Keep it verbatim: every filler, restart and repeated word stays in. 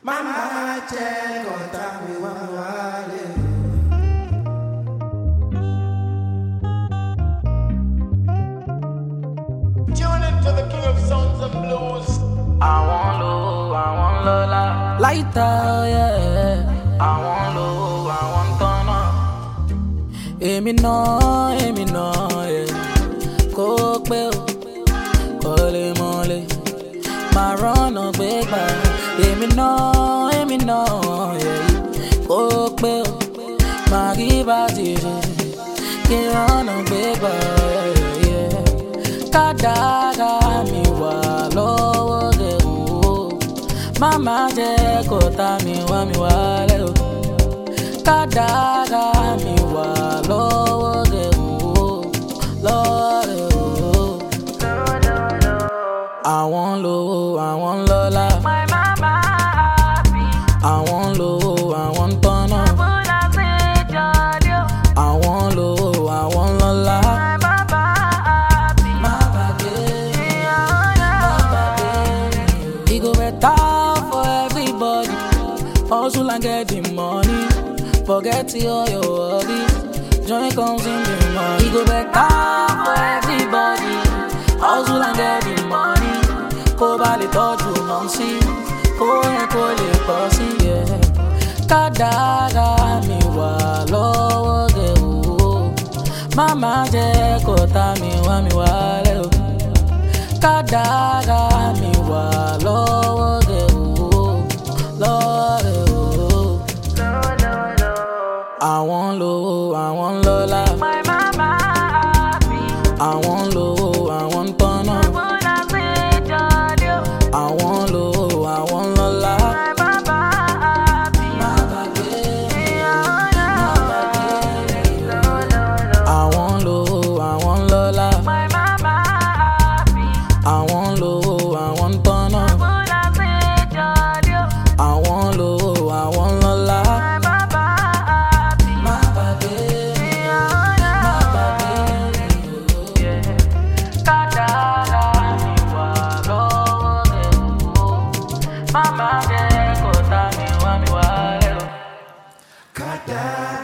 Mama jẹ́ kọ́ta mi wá wálé. Tune into the king of sounds and blues. I want low, I want lola. Lighter, yeah. I want low, I want turn up. Èmi náà, èmi náà, yeah. Kó pẹ́ o, kó lè mọ́lẹ̀. Máa rọ́nà gbégbá. Èmi náà, èmi náà, yeah. Kó pẹ́ o, máa rí bá ti ṣe. Kí rọ́nà gbégbá, yeah. Kádàrá mi wà lọ́wọ́ rẹ̀ o. Mama jẹ́ kó ta mi wá mi wálẹ̀ o. Kádàrá mi wà lọ́wọ́ rẹ̀ o. Lọ́wọ́ rẹ̀ o. Àwọn lówó, àwọn lọ́lá. My mama happy. Àwọn lówó, àwọn tọ́nà. Àwọn lówó, àwọn lọ́lá. My baba happy. My baby. My baby. It go better for everybody. Hustle and get the money. Forget all your worries. Joy comes in the money. It go better for everybody. Hustle and get the money. Kó bá lè tọ́jú mọ́ sí. Kó yẹ kó lè pọ̀ sí. Kádàrá mi wà lọ́wọ́ rẹ̀ o. Mama jẹ́ kó ta mi wá mi wálẹ̀ o. Kádàrá mi wà lọ́wọ́ rẹ̀ o. Lọ́wọ́ rẹ̀ o. Àwọn lówó, àwọn lọ́lá. My mama happy. Àwọn lówó, àwọn tọ́nà. Àwọn lówó, àwọn lọ́lá. My baba happy. My baby. Àwọn lówó, àwọn lọ́lá. My mama happy. Àwọn lówó, àwọn tọ́nà. Àwọn lówó, àwọn lọ́lá. My baba happy. My baby. My baby. Kádàrá mi wà lọ́wọ́ rẹ̀ o. Mama jẹ́ kó ta mi wá mi wálẹ̀ o. Kádàrá.